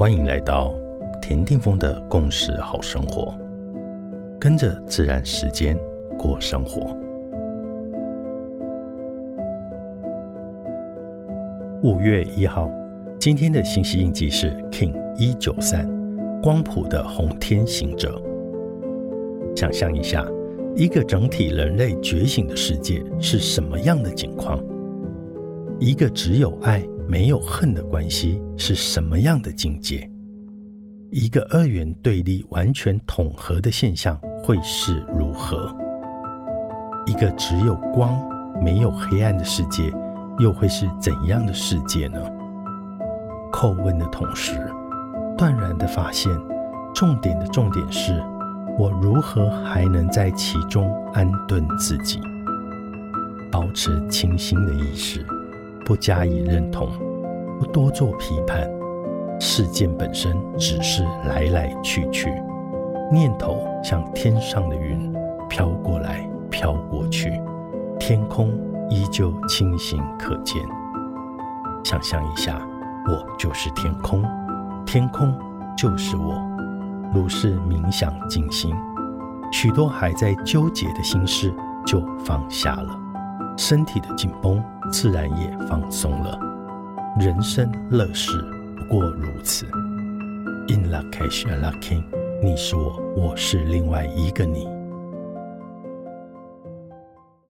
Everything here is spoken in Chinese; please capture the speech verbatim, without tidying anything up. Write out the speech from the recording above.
欢迎来到田定峰的共识好生活，跟着自然时间过生活。五月一号，今天的信息印记是 King 一九三，光谱的红天行者。想象一下，一个整体人类觉醒的世界是什么样的景况？一个只有爱没有恨的关系是什么样的境界？一个二元对立完全统合的现象会是如何？一个只有光没有黑暗的世界又会是怎样的世界呢？叩问的同时，断然地发现，重点的重点是，我如何还能在其中安顿自己？保持清新的意识，不加以认同，不多做批判。事件本身只是来来去去，念头像天上的云，飘过来飘过去，天空依旧清醒可见。想象一下，我就是天空，天空就是我。如是冥想静心，许多还在纠结的心事就放下了，身体的紧绷自然也放松了。人生乐事不过如此。 In Lakesh Alaking， 你是我，我是另外一个你。